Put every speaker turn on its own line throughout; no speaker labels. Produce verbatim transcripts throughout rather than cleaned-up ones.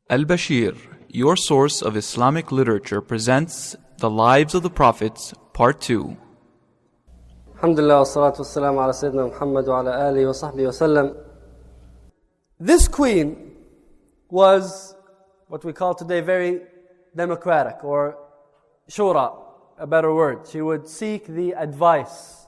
Al-Bashir, your source of Islamic literature, presents The Lives of the Prophets, Part two.
Alhamdulillah, wassalatu wassalamu ala Sayyidina Muhammad wa ala alihi wa sahbihi wa sallam. This queen was what we call today very democratic, or shura, a better word. She would seek the advice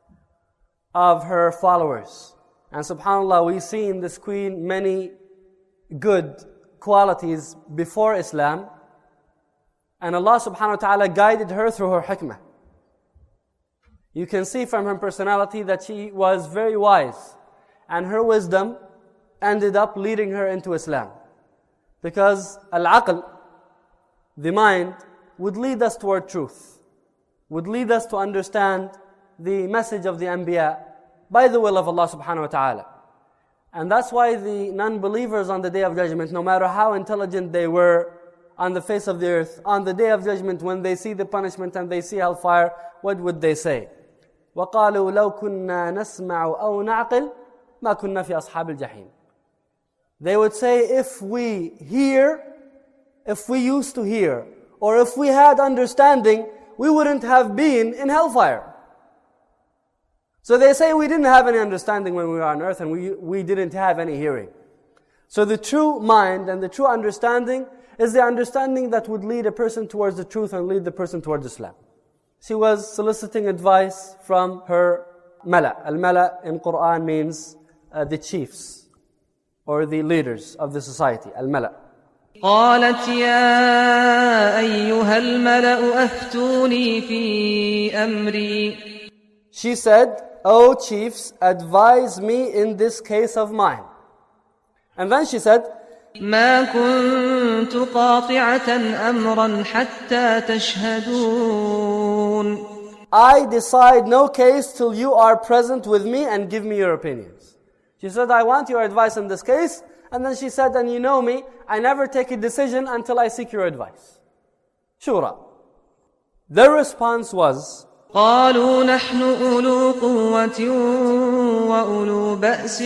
of her followers. And subhanAllah, we see in this queen many good qualities before Islam. And Allah subhanahu wa ta'ala guided her through her hikmah. You can see from her personality that she was very wise. And her wisdom ended up leading her into Islam. Because al-aql, the mind, would lead us toward truth. Would lead us to understand the message of the Anbiya by the will of Allah subhanahu wa ta'ala. And that's why the non-believers on the Day of Judgment, no matter how intelligent they were on the face of the earth, on the Day of Judgment, when they see the punishment and they see hellfire, what would they say? وَقَالُوا لَوْ كُنَّا نَسْمَعُ أَوْ نَعْقِلُ مَا كُنَّا فِي أَصْحَابِ الْجَحِيمِ. They would say, if we hear, if we used to hear, or if we had understanding, we wouldn't have been in hellfire. So they say we didn't have any understanding when we were on earth, and we, we didn't have any hearing. So the true mind and the true understanding is the understanding that would lead a person towards the truth and lead the person towards Islam. She was soliciting advice from her mala. Al-mala in Quran means uh, the chiefs or the leaders of the society. Al-mala.
قالت يا أيها الملأ أفتوني في أمري.
She said, O chiefs, advise me in this case of mine. And then she said,
ما كنت قاطعة أمرا حتى تشهدون.
I decide no case till you are present with me and give me your opinions. She said, I want your advice in this case. And then she said, and you know me, I never take a decision until I seek your advice. Shura. Their response was,
قالوا نحن أولو قوة وأولو بأس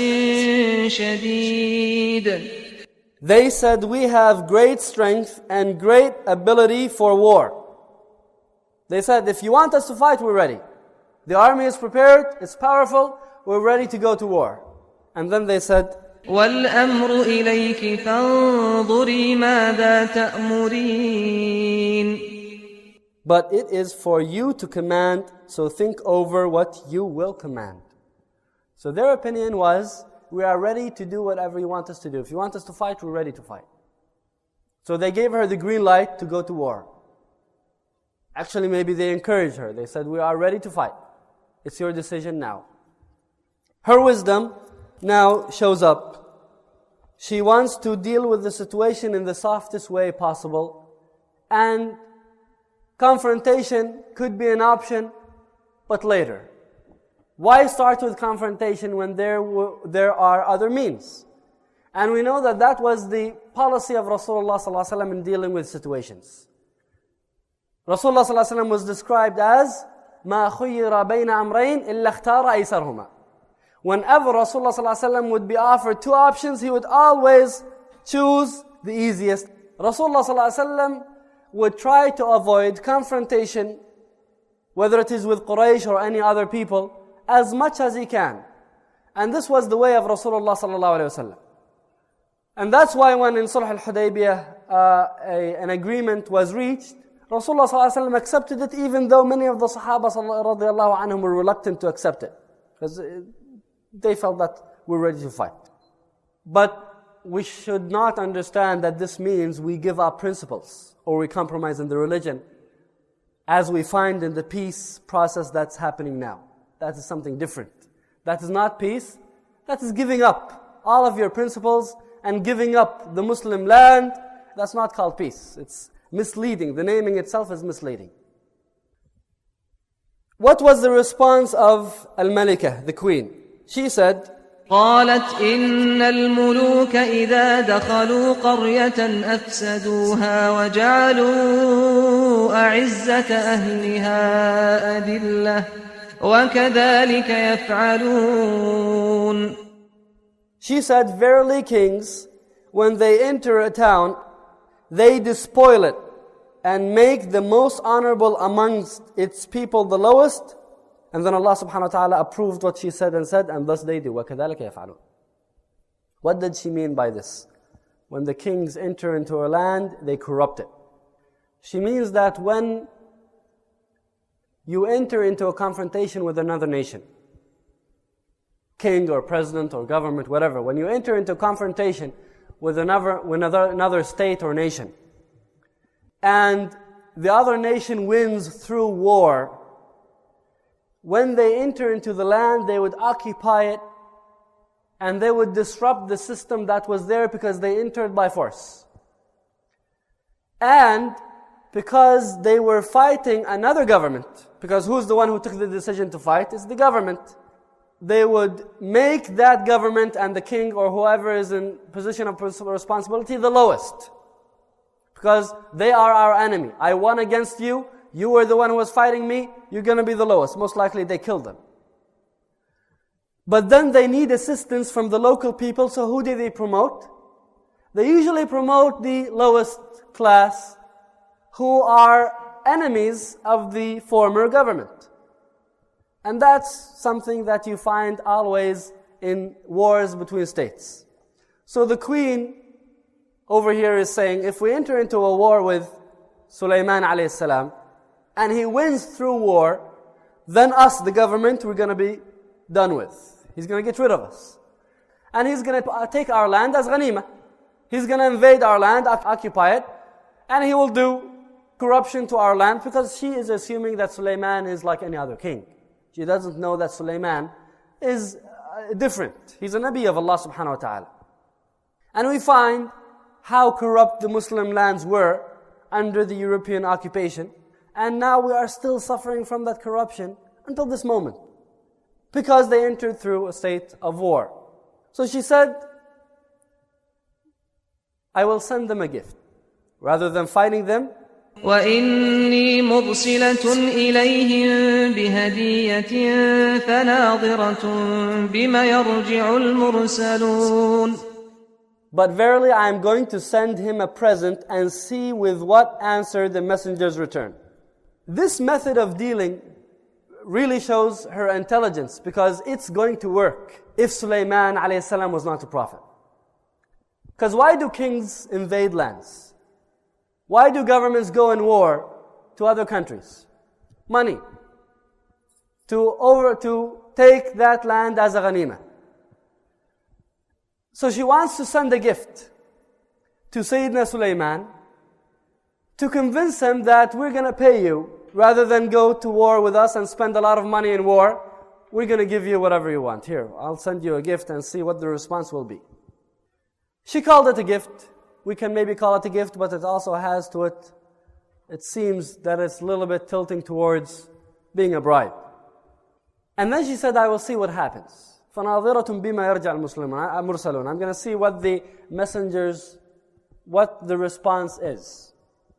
شديد.
They said, we have great strength and great ability for war. They said, if you want us to fight, we're ready. The army is prepared, it's powerful, we're ready to go to war. And then they said,
وَالْأَمْرُ إِلَيْكِ فَانظُرِي مَاذَا تَأْمُرِينَ.
But it is for you to command, so think over what you will command. So their opinion was, we are ready to do whatever you want us to do. If you want us to fight, we're ready to fight. So they gave her the green light to go to war. Actually, maybe they encouraged her. They said, we are ready to fight. It's your decision now. Her wisdom now shows up. She wants to deal with the situation in the softest way possible. And confrontation could be an option, but later. Why start with confrontation when there w- there are other means? And we know that that was the policy of Rasulullah sallallahu alaihi wasallam in dealing with situations. Rasulullah sallallahu alaihi wasallam was described as ما خير بين أمرين إلا اختار أيسرهما. Whenever Rasulullah sallallahu alaihi wasallam would be offered two options, he would always choose the easiest. Rasulullah sallallahu alaihi wasallam would try to avoid confrontation, whether it is with Quraysh or any other people, as much as he can. And this was the way of Rasulullah sallallahu alaihi wasallam. And that's why when in Sulh al-Hudaybiyah uh, a, an agreement was reached, Rasulullah sallallahu alaihi wasallam accepted it, even though many of the Sahaba radiallahu anhum were reluctant to accept it, because they felt that we're ready to fight. But we should not understand that this means we give up principles or we compromise in the religion, as we find in the peace process that's happening now. That is something different. That is not peace. That is giving up all of your principles and giving up the Muslim land. That's not called peace. It's misleading. The naming itself is misleading. What was the response of Al-Malika, the queen? She said,
قالت إن الملوك إذا دخلوا قرية أفسدوها وجعلوا أعزة أهلها أذلة وكذلك يفعلون.
She said, verily kings, when they enter a town, they despoil it and make the most honorable amongst its people the lowest. And then Allah subhanahu wa ta'ala approved what she said and said, and thus they do. وَكَذَلِكَ يَفْعَلُونَ. What did she mean by this? When the kings enter into a land, they corrupt it. She means that when you enter into a confrontation with another nation, king or president or government, whatever, when you enter into confrontation with another, with another, another state or nation, and the other nation wins through war, when they enter into the land, they would occupy it and they would disrupt the system that was there because they entered by force. And because they were fighting another government, because who's the one who took the decision to fight? It's the government. They would make that government and the king or whoever is in position of responsibility the lowest. Because they are our enemy. I won against you. You were the one who was fighting me. You're going to be the lowest. Most likely they killed them. But then they need assistance from the local people. So who do they promote? They usually promote the lowest class who are enemies of the former government. And that's something that you find always in wars between states. So the queen over here is saying, if we enter into a war with Sulaiman alayhi salam, and he wins through war, then us, the government, we're going to be done with. He's going to get rid of us. And he's going to take our land as ghanima. He's going to invade our land, occupy it, and he will do corruption to our land because she is assuming that Sulaiman is like any other king. She doesn't know that Sulaiman is different. He's a Nabi of Allah subhanahu wa ta'ala. And we find how corrupt the Muslim lands were under the European occupation. And now we are still suffering from that corruption until this moment. Because they entered through a state of war. So she said, I will send them a gift. Rather than fighting them,
وَإِنِّي مُرْسِلَةٌ إِلَيْهِمْ بِهَدِيَّةٍ فَنَاظِرَةٌ بِمَ يَرْجِعُ الْمُرْسَلُونَ.
But verily I am going to send him a present and see with what answer the messengers return. This method of dealing really shows her intelligence because it's going to work if Sulaiman alayhi salam was not a prophet. Because why do kings invade lands? Why do governments go in war to other countries? Money. To over to take that land as a ghanima. So she wants to send a gift to Sayyidina Sulaiman to convince him that we're going to pay you rather than go to war with us and spend a lot of money in war. We're going to give you whatever you want. Here, I'll send you a gift and see what the response will be. She called it a gift. We can maybe call it a gift, but it also has to it, it seems that it's a little bit tilting towards being a bribe. And then she said, I will see what happens. فَنَاظِرَةٌ بِمَا يَرْجَعُ الْمُرْسَلُونَ. I'm going to see what the messengers, what the response is.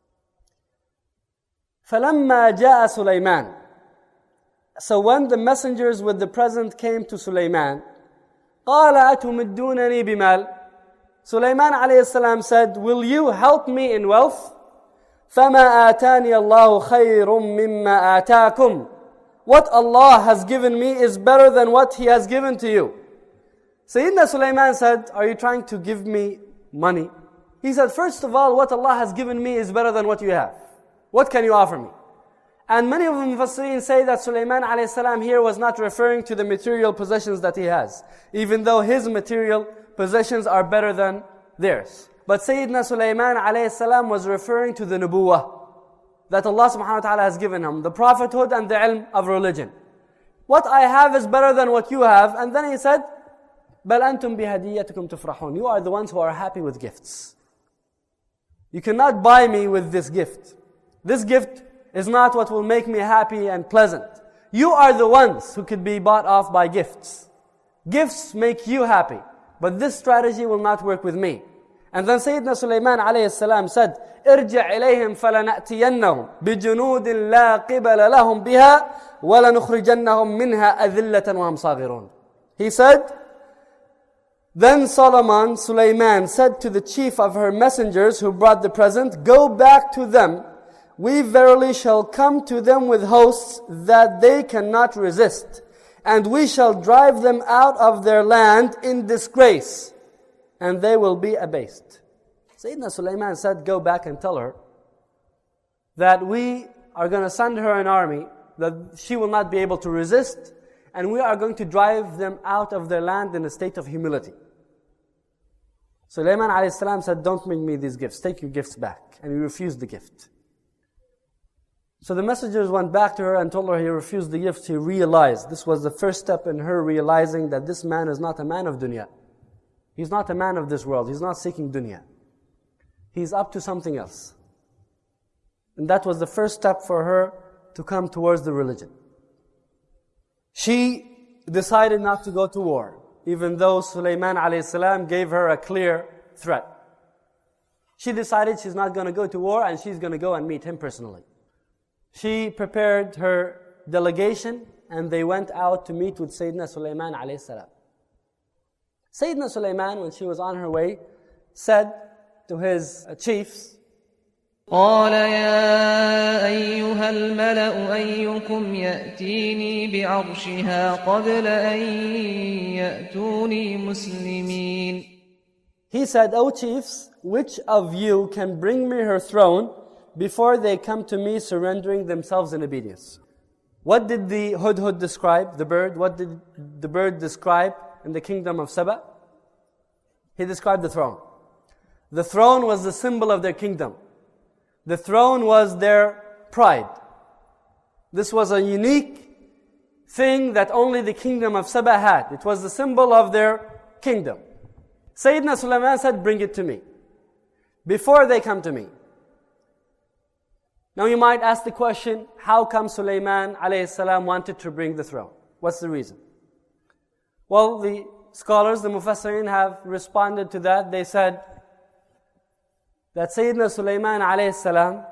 فَلَمَّا جَاءَ سُلَيْمَانَ. So when the messengers with the present came to Sulaiman, قَالَ أَتُمِدُّونَنِي بِمَالٍ. Sulaiman alayhi salam said, will you help me in wealth? فَمَا آتَانِيَ اللَّهُ خَيْرٌ مِمَّا آتَاكُمْ. What Allah has given me is better than what He has given to you. Sayyidina Sulaiman said, are you trying to give me money? He said, first of all, what Allah has given me is better than what you have. What can you offer me? And many of the Mufassirin say that Sulaiman alayhi salam here was not referring to the material possessions that he has, even though his material possessions are better than theirs. But Sayyidina Sulaiman alayhi salam was referring to the nubuwah that Allah subhanahu wa ta'ala has given him, the prophethood and the ilm of religion. What I have is better than what you have. And then he said, بَلْ أَنْتُمْ بِهَدِيَّتِكُمْ تُفْرَحُونَ. You are the ones who are happy with gifts. You cannot buy me with this gift. This gift is not what will make me happy and pleasant. You are the ones who could be bought off by gifts. Gifts make you happy. But this strategy will not work with me. And then Sayyidina Sulaiman alayhi salam said, ارجع إليهم فلنأتينهم بجنود لا قبل لهم بها ولنخرجنهم منها أذلة وهم صاغرون. He said, Then Solomon, Sulaiman, said to the chief of her messengers who brought the present, "Go back to them. We verily shall come to them with hosts that they cannot resist, and we shall drive them out of their land in disgrace, and they will be abased." Sayyidina Sulaiman said, "Go back and tell her that we are going to send her an army, that she will not be able to resist, and we are going to drive them out of their land in a state of humility." Sulaiman alayhi salam said, "Don't bring me these gifts, take your gifts back." And he refused the gift. So the messengers went back to her and told her he refused the gifts. He realized, this was the first step in her realizing that this man is not a man of dunya. He's not a man of this world, he's not seeking dunya. He's up to something else. And that was the first step for her to come towards the religion. She decided not to go to war, even though Sulaiman alayhi salam gave her a clear threat. She decided she's not going to go to war and she's going to go and meet him personally. She prepared her delegation and they went out to meet with Sayyidina Sulaiman alayhi salam. Sayyidina Sulaiman, when she was on her way, said to his chiefs,
قال يا أيها الملأ أيكم يأتيني بعرشها قبل أن يأتوني مسلمين.
He said, "O chiefs, which of you can bring me her throne before they come to me surrendering themselves in obedience?" What did the hudhud describe, the bird? What did the bird describe in the kingdom of Saba? He described the throne. The throne was the symbol of their kingdom. The throne was their pride. This was a unique thing that only the kingdom of Saba had. It was the symbol of their kingdom. Sayyidina Sulaiman said, "Bring it to me before they come to me." Now you might ask the question, how come Sulaiman alayhi salam wanted to bring the throne? What's the reason? Well, the scholars, the Mufassirin, have responded to that. They said that Sayyidina Sulaiman alayhi salam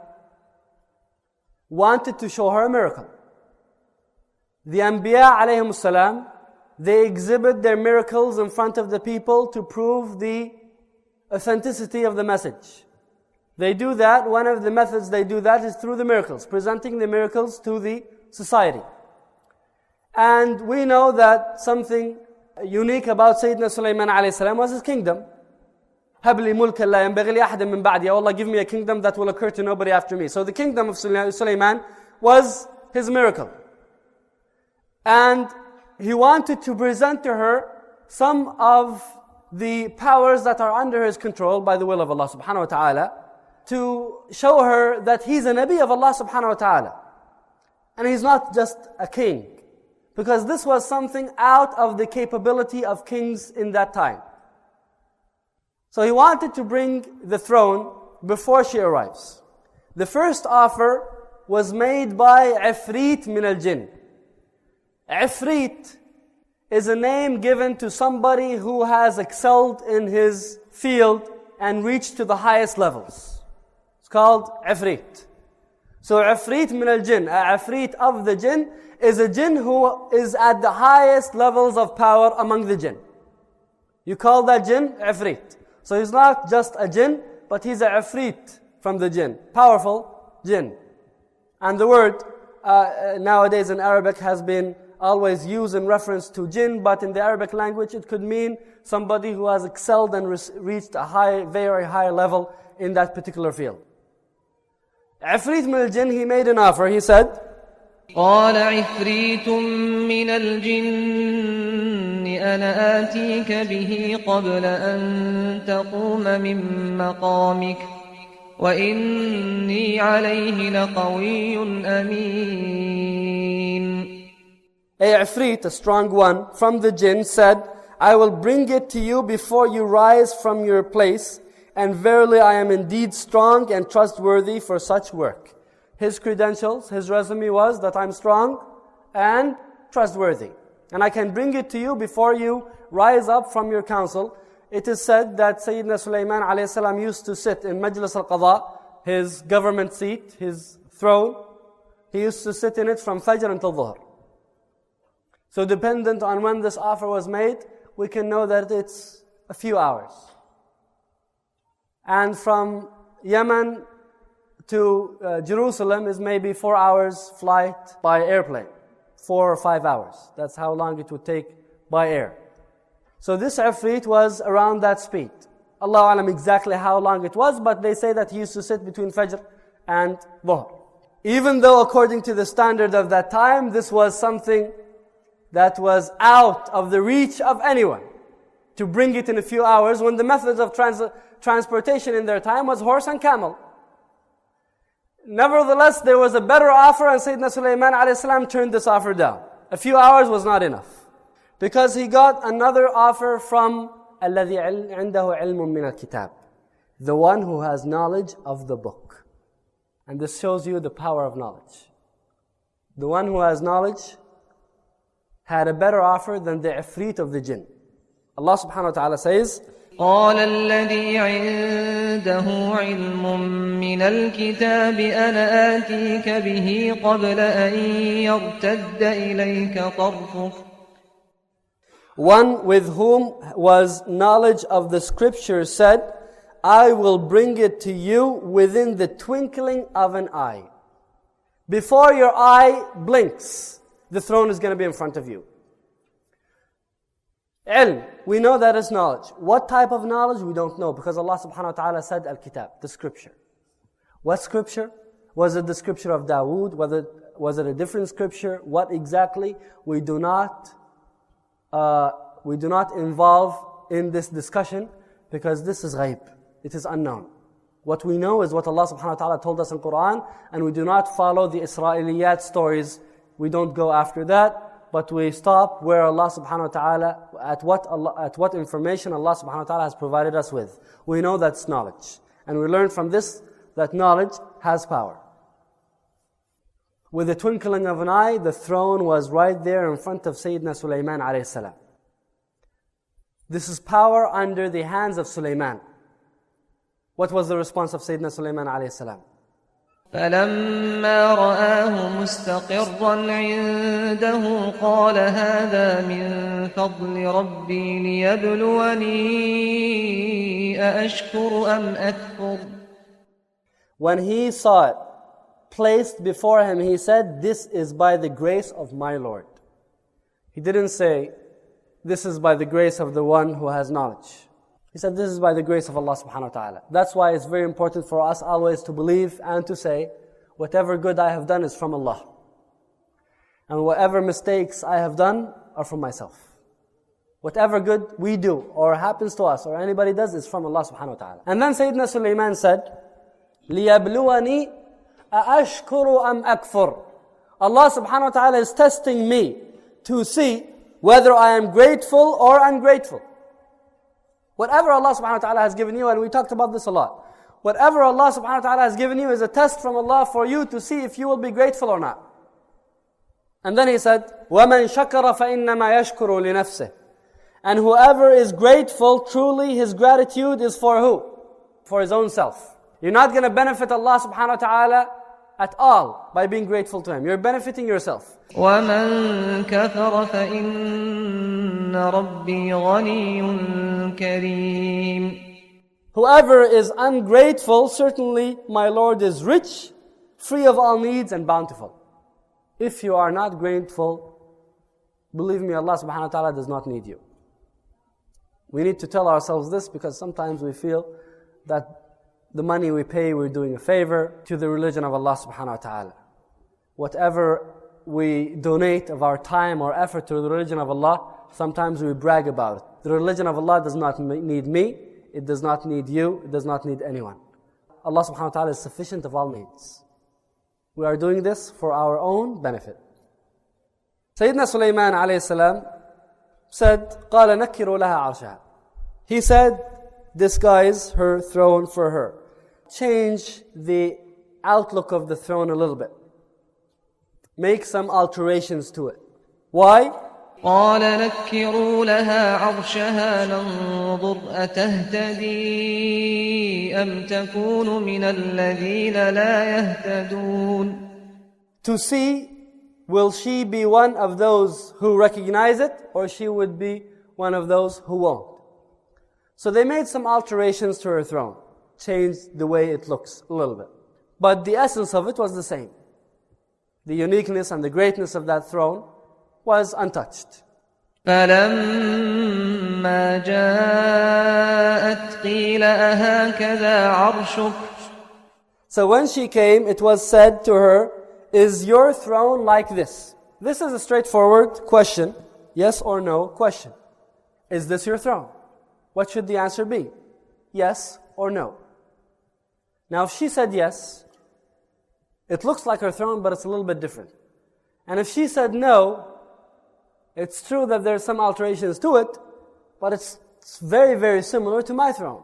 wanted to show her a miracle. The Anbiya alayhim salam, they exhibit their miracles in front of the people to prove the authenticity of the message. They do that, one of the methods they do that is through the miracles, presenting the miracles to the society. And we know that something unique about Sayyidina Sulaiman alayhi salam was his kingdom. هَبْ لِي مُلْكًا لَا يَنْبَغِي لِأَحَدٍ مِّن بَعْدِي. Ya Allah, give me a kingdom that will occur to nobody after me. So the kingdom of Sulaiman was his miracle. And he wanted to present to her some of the powers that are under his control by the will of Allah subhanahu wa ta'ala, to show her that he's a Nabi of Allah subhanahu wa ta'ala. And he's not just a king. Because this was something out of the capability of kings in that time. So he wanted to bring the throne before she arrives. The first offer was made by Ifrit min al-Jinn. Ifrit is a name given to somebody who has excelled in his field and reached to the highest levels. It's called Ifrit. So Ifrit min al-Jinn, a Ifrit of the Jinn, is a Jinn who is at the highest levels of power among the Jinn. You call that Jinn Ifrit. So he's not just a Jinn, but he's a Ifrit from the Jinn. Powerful Jinn. And the word uh, nowadays in Arabic has been always used in reference to Jinn, but in the Arabic language it could mean somebody who has excelled and re- reached a high, very high level in that particular field. Ifrit min al-Jinn, he made an offer. He said,
قال عفريت من الجن أنا آتيك به قبل أن تقوم من مقامك وإني عليه لقوي أمين.
A Ifrit, a strong one from the Jinn, said, "I will bring it to you before you rise from your place, and verily I am indeed strong and trustworthy for such work." His credentials, his resume was that I'm strong and trustworthy. And I can bring it to you before you rise up from your council. It is said that Sayyidina Sulaiman alayhi salam used to sit in Majlis al-Qadha, his government seat, his throne. He used to sit in it from Fajr until Dhuhr. So dependent on when this offer was made, we can know that it's a few hours. And from Yemen to uh, Jerusalem is maybe four hours flight by airplane. Four or five hours. That's how long it would take by air. So this Ifrit was around that speed. Allah alam exactly how long it was, but they say that he used to sit between Fajr and Dhuhr. Even though according to the standard of that time, this was something that was out of the reach of anyone. To bring it in a few hours, when the methods of trans transportation in their time was horse and camel. Nevertheless, there was a better offer, and Sayyidina Sulaiman alayhi salam turned this offer down. A few hours was not enough. Because he got another offer from الَّذِي عِنْدَهُ عِلْمٌ مِّنَ الْكِتَابِ, the one who has knowledge of the book. And this shows you the power of knowledge. The one who has knowledge had a better offer than the Ifrit of the jinn. Allah subhanahu wa ta'ala says,
قال الذي عنده علم من الكتاب أنا آتيك به قبل أن يرتد إليك طرفك.
One with whom was knowledge of the scripture said, I will bring it to you within the twinkling of an eye. Before your eye blinks, the throne is going to be in front of you. Ilm, we know that is knowledge. What type of knowledge? We don't know, because Allah subhanahu wa ta'ala said Al-Kitab, the scripture. What scripture? Was it the scripture of Dawood? Was it, was it a different scripture? What exactly? We do not uh, we do not involve in this discussion, because this is ghaib. It is unknown. What we know is what Allah subhanahu wa ta'ala told us in Quran, and we do not follow the Israeliyat stories. We don't go after that, but we stop where Allah subhanahu wa ta'ala, at what Allah, at what information Allah subhanahu wa ta'ala has provided us with. We know that's knowledge. And we learn from this that knowledge has power. With the twinkling of an eye, the throne was right there in front of Sayyidina Sulaiman alayhi salam. This is power under the hands of Sulaiman. What was the response of Sayyidina Sulaiman alayhi salam?
فلما رآه مستقرا عنده قال هذا من فضل ربي ليبلوني أأشكر أم أكفر.
When he saw it placed before him, he said, this is by the grace of my Lord. He didn't say, this is by the grace of the one who has knowledge. He said, this is by the grace of Allah subhanahu wa ta'ala. That's why it's very important for us always to believe and to say, whatever good I have done is from Allah. And whatever mistakes I have done are from myself. Whatever good we do or happens to us or anybody does is from Allah subhanahu wa ta'ala. And then Sayyidina Sulaiman said, لِيَبْلُوَنِي أَأَشْكُرُ أَمْ أَكْفُرُ. Allah subhanahu wa ta'ala is testing me to see whether I am grateful or ungrateful. Whatever Allah subhanahu wa ta'ala has given you, and we talked about this a lot. Whatever Allah subhanahu wa ta'ala has given you is a test from Allah for you to see if you will be grateful or not. And then he said, وَمَنْ شَكَرَ فَإِنَّمَا يَشْكُرُ لِنَفْسِهِ. And whoever is grateful, truly his gratitude is for who? For his own self. You're not going to benefit Allah subhanahu wa ta'ala at all by being grateful to Him. You're benefiting yourself.
وَمَنْ كَفَرَ فَإِنَّ رَبِّي غَنِيٌّ كَرِيمٌ.
Whoever is ungrateful, certainly my Lord is rich, free of all needs and bountiful. If you are not grateful, believe me, Allah subhanahu wa ta'ala does not need you. We need to tell ourselves this, because sometimes we feel that the money we pay, we're doing a favor to the religion of Allah subhanahu wa ta'ala. Whatever we donate of our time or effort to the religion of Allah, sometimes we brag about it. The religion of Allah does not need me, it does not need you, it does not need anyone. Allah subhanahu wa ta'ala is sufficient of all needs. We are doing this for our own benefit. Sayyidina Sulaiman alayhi salam said, قَالَ نَكِّرُوا لَهَا عَرْشَهَا. He said, disguise her throne for her. Change the outlook of the throne a little bit. Make some alterations to it. Why?
قال نكروا لها عرشها ننظر أتهتدي أم تكون من الذين لا يهتدون.
To see, will she be one of those who recognize it, or she would be one of those who won't? So they made some alterations to her throne, changed the way it looks a little bit. But the essence of it was the same. The uniqueness and the greatness of that throne was untouched.
فلما جاءت قيل أهكذا عرشك.
So when she came, it was said to her, is your throne like this? This is a straightforward question, yes or no question. Is this your throne? What should the answer be? Yes or no? Now if she said yes, it looks like her throne, but it's a little bit different. And if she said no, it's true that there's some alterations to it, but it's, it's very, very similar to my throne.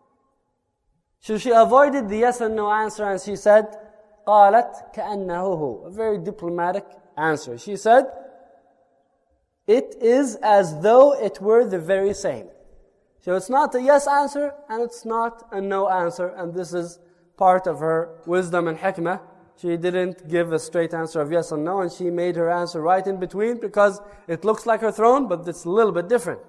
So she avoided the yes and no answer, and she said, قالت كأنه هو. A very diplomatic answer. She said, it is as though it were the very same. So it's not a yes answer, and it's not a no answer, and this is part of her wisdom and hikmah. She didn't give a straight answer of yes or no, and she made her answer right in between, because it looks like her throne, but it's a little bit different.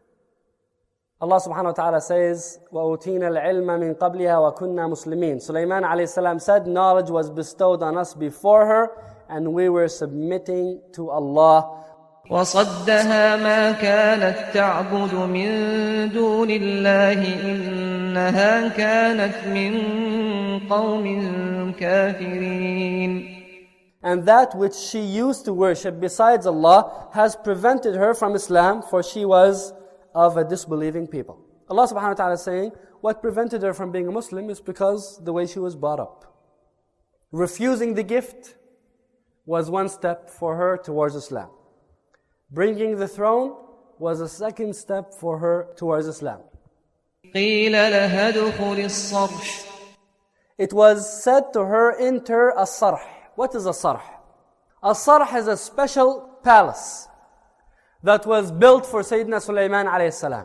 Allah subhanahu wa ta'ala says, وَأُوتِينَ الْعِلْمَ مِنْ قَبْلِهَا وَكُنَّا مُسْلِمِينَ. Sulaiman alayhi salam said, knowledge was bestowed on us before her, and we were submitting to Allah.
وصدها ما كانت تعبد من دون الله إنها كانت من قوم كافرين.
And that which she used to worship besides Allah has prevented her from Islam, for she was of a disbelieving people. Allah subhanahu wa ta'ala is saying, what prevented her from being a Muslim is because the way she was brought up. Refusing the gift was one step for her towards Islam. Bringing the throne was a second step for her towards Islam.
قيل لها ادخل الصرح.
It was said to her, enter as-sarh. What is as-sarh? As-sarh is a special palace that was built for Sayyidina Sulaiman alayhi salam.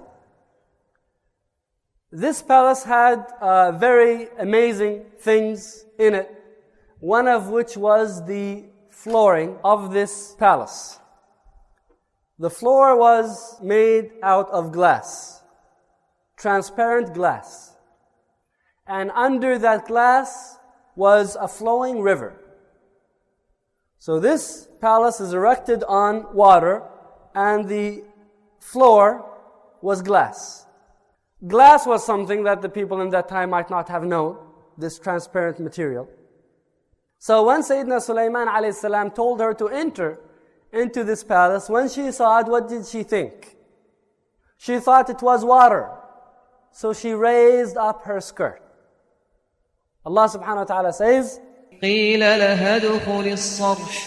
This palace had uh, very amazing things in it, one of which was the flooring of this palace. The floor was made out of glass, transparent glass. And under that glass was a flowing river. So this palace is erected on water, and the floor was glass. Glass was something that the people in that time might not have known, this transparent material. So when Sayyidina Sulaiman alayhi salam told her to enter into this palace, when she saw it, what did she think? She thought it was water. So she raised up her skirt. Allah subhanahu wa ta'ala says,
قيل لها ادخل الصرح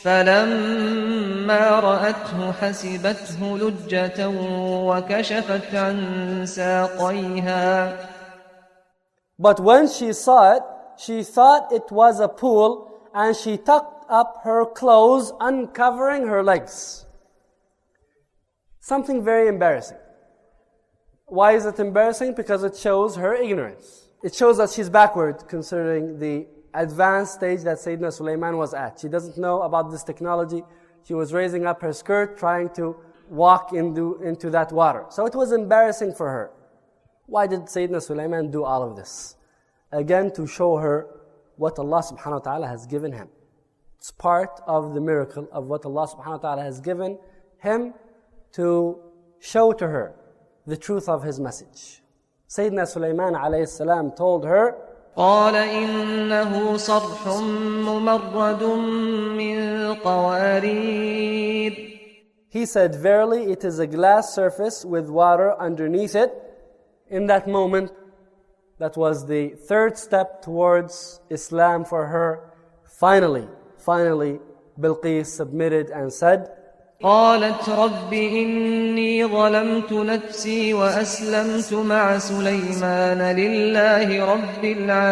فلما رأته حسبته لجة وكشفت عن ساقيها.
But when she saw it, she thought it was a pool, and she tucked up her clothes, uncovering her legs. Something very embarrassing. Why is it embarrassing? Because it shows her ignorance. It shows that she's backward considering the advanced stage that Sayyidina Sulaiman was at. She doesn't know about this technology. She was raising up her skirt, trying to walk into, into that water. So it was embarrassing for her. Why did Sayyidina Sulaiman do all of this? Again, to show her what Allah subhanahu wa ta'ala has given him. It's part of the miracle of what Allah subhanahu wa ta'ala has given him to show to her the truth of his message. Sayyidina Sulaiman alayhi salam told her,
قال إنه صرح ممرد من قوارير.
He said, verily it is a glass surface with water underneath it. In that moment, that was the third step towards Islam for her. Finally, finally, Bilqis submitted and said,
قالت رب إني ظلمت نفسي وأسلمت مع سليمان لله رب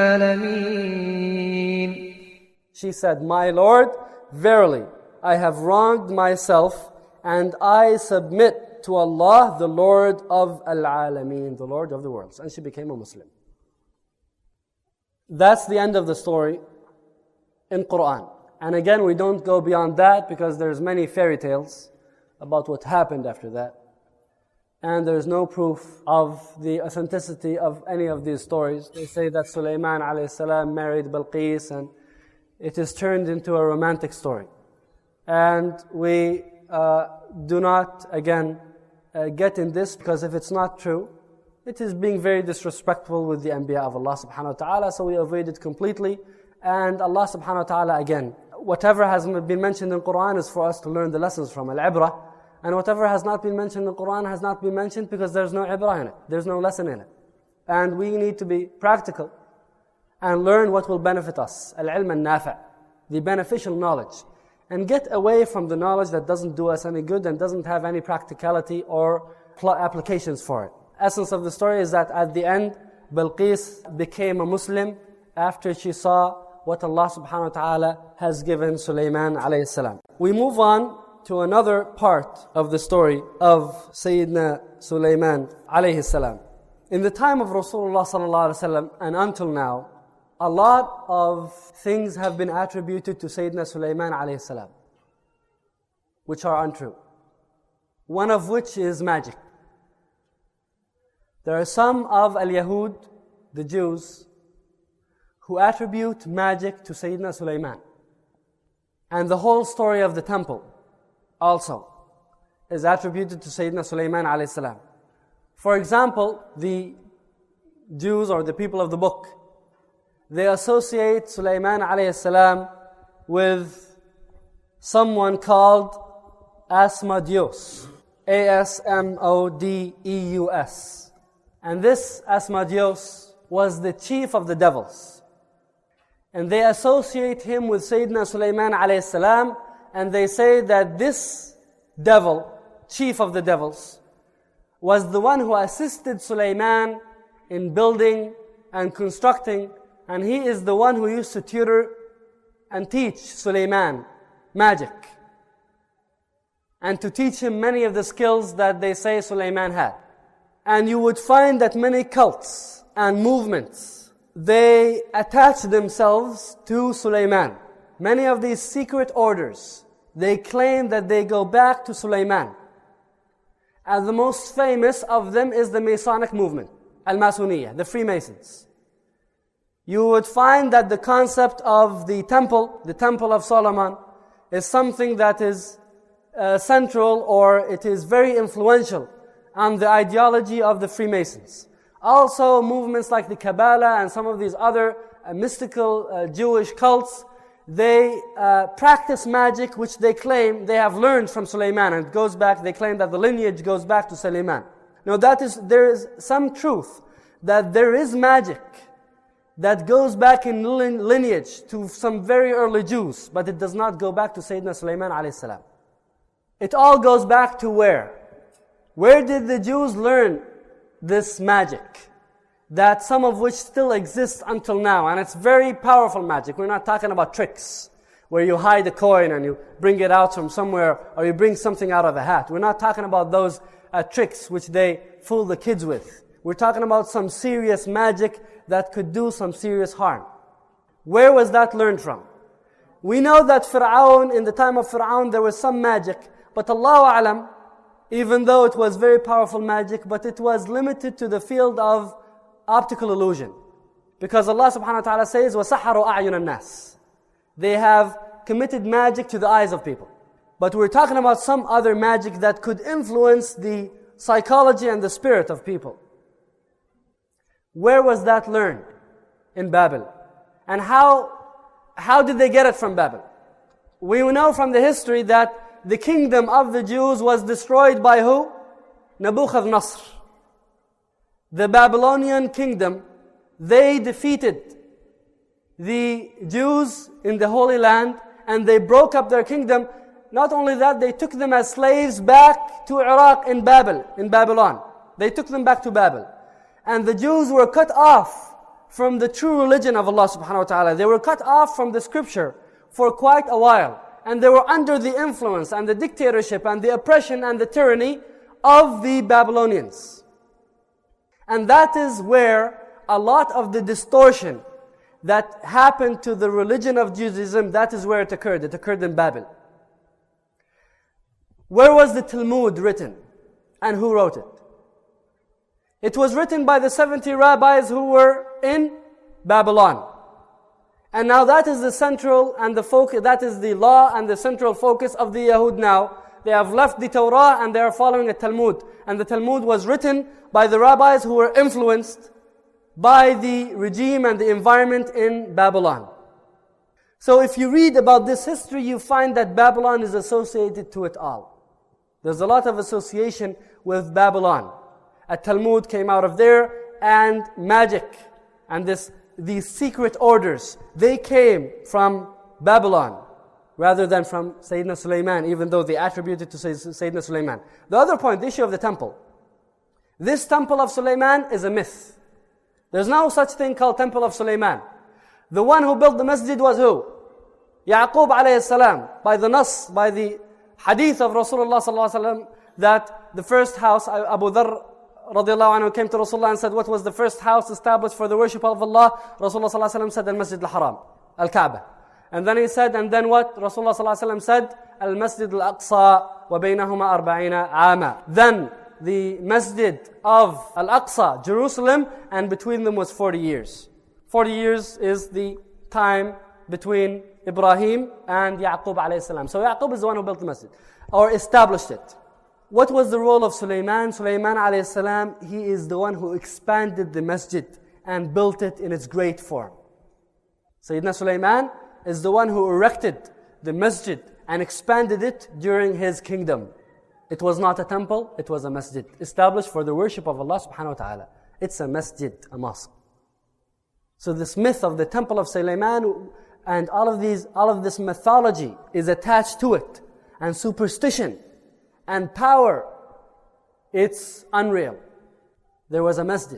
العالمين.
She said, my Lord, verily, I have wronged myself, and I submit to Allah, the Lord of Al-Alameen, the Lord of the worlds. And she became a Muslim. That's the end of the story in Quran. And again, we don't go beyond that because there's many fairy tales about what happened after that. and there is no proof of the authenticity of any of these stories. They say that Sulaiman alayhi salam married Balqis, and it is turned into a romantic story. And we uh, do not, again, uh, get in this, because if it's not true, it is being very disrespectful with the Anbiya of Allah subhanahu wa ta'ala, so we avoid it completely. And Allah subhanahu wa ta'ala, again, whatever has been mentioned in Quran is for us to learn the lessons from, al-ibrah. And whatever has not been mentioned in Quran has not been mentioned because there's no ibrah in it. There's no lesson in it. And we need to be practical and learn what will benefit us. Al-ilm al-nafi', the beneficial knowledge. And get away from the knowledge that doesn't do us any good and doesn't have any practicality or applications for it. Essence of the story is that at the end, Balqis became a Muslim after she saw what Allah subhanahu wa ta'ala has given Sulaiman alayhi salam. We move on to another part of the story of Sayyidina Sulaiman alayhi salam. In the time of Rasulullah sallallahu alayhi wa sallam and until now, a lot of things have been attributed to Sayyidina Sulaiman alayhi salam, which are untrue. One of which is magic. There are some of al-Yahud, the Jews, who attribute magic to Sayyidina Sulaiman. And the whole story of the temple also is attributed to Sayyidina Sulaiman alayhi salam. For example, the Jews or the people of the book, they associate Sulaiman alayhi salam with someone called Asmodeus. A S M O D E U S. And this Asmodeus was the chief of the devils. And they associate him with Sayyidina Sulaiman alayhi salam, and they say that this devil, chief of the devils, was the one who assisted Sulaiman in building and constructing, and he is the one who used to tutor and teach Sulaiman magic, and to teach him many of the skills that they say Sulaiman had. And you would find that many cults and movements, they attach themselves to Sulaiman. Many of these secret orders, they claim that they go back to Sulaiman. And the most famous of them is the Masonic movement, Al-Masoniyah, the Freemasons. You would find that the concept of the temple, the Temple of Solomon, is something that is uh, central, or it is very influential on the ideology of the Freemasons. Also, movements like the Kabbalah and some of these other uh, mystical uh, Jewish cults, they uh, practice magic which they claim they have learned from Sulaiman, and it goes back, they claim that the lineage goes back to Sulaiman. Now that is, there is some truth that there is magic that goes back in lineage to some very early Jews, but it does not go back to Sayyidina Sulaiman alayhi salam. It all goes back to where? Where did the Jews learn this magic? That some of which still exists until now. And it's very powerful magic. We're not talking about tricks, where you hide a coin and you bring it out from somewhere, or you bring something out of a hat. We're not talking about those uh, tricks which they fool the kids with. We're talking about some serious magic that could do some serious harm. Where was that learned from? We know that Fir'aun, in the time of Fir'aun, there was some magic, but Allahu A'lam, even though it was very powerful magic, but it was limited to the field of optical illusion. Because Allah subhanahu wa ta'ala says, وَسَحَّرُوا أَعْيُنَ النَّاسِ. They have committed magic to the eyes of people. But we're talking about some other magic that could influence the psychology and the spirit of people. Where was that learned? In Babel. And how, how did they get it from Babel? We know from the history that the kingdom of the Jews was destroyed by who? Nebuchadnezzar. The Babylonian kingdom, they defeated the Jews in the Holy Land, and they broke up their kingdom. Not only that, they took them as slaves back to Iraq in Babel, in Babylon. They took them back to Babel. And the Jews were cut off from the true religion of Allah subhanahu wa ta'ala. They were cut off from the scripture for quite a while. And they were under the influence and the dictatorship and the oppression and the tyranny of the Babylonians. And that is where a lot of the distortion that happened to the religion of Judaism, that is where it occurred. It occurred in Babel. Where was the Talmud written? And who wrote it? It was written by the seventy rabbis who were in Babylon. And now that is the central and the focus, that is the law and the central focus of the Yahud now. They have left the Torah and they are following a Talmud. And the Talmud was written by the rabbis who were influenced by the regime and the environment in Babylon. So if you read about this history, you find that Babylon is associated to it all. There's a lot of association with Babylon. A Talmud came out of there, and magic and this these secret orders, they came from Babylon rather than from Sayyidina Sulaiman, even though they attributed to Sayyidina Sulaiman. The other point, the issue of the temple. This temple of Sulaiman is a myth. There's no such thing called Temple of Sulaiman. The one who built the masjid was who? Yaqub alayhi salam. By the nas, by the hadith of Rasulullah sallallahu alaihi wasallam, that the first house, Abu Dharr radiallahu anhu came to Rasulullah and said, what was the first house established for the worship of Allah? Rasulullah sallallahu alaihi wasallam said, Al-Masjid al-Haram, Al-Kaaba. And then he said, and then what? Rasulullah sallallahu alaihi wasallam said, Al-Masjid al-Aqsa, wa baynahuma arba'ina ama. Then the Masjid of Al-Aqsa, Jerusalem, and between them was forty years. forty years is the time between Ibrahim and Yaqub alayhi salam. So Yaqub is the one who built the masjid, or established it. What was the role of Sulaiman? Sulaiman alayhi salam, he is the one who expanded the masjid and built it in its great form. Sayyidina Sulaiman is the one who erected the masjid and expanded it during his kingdom. It was not a temple, it was a masjid, established for the worship of Allah subhanahu wa ta'ala. It's a masjid, a mosque. So this myth of the temple of Sulaiman and all of these, all of this mythology is attached to it, and superstition and power, it's unreal. There was a masjid.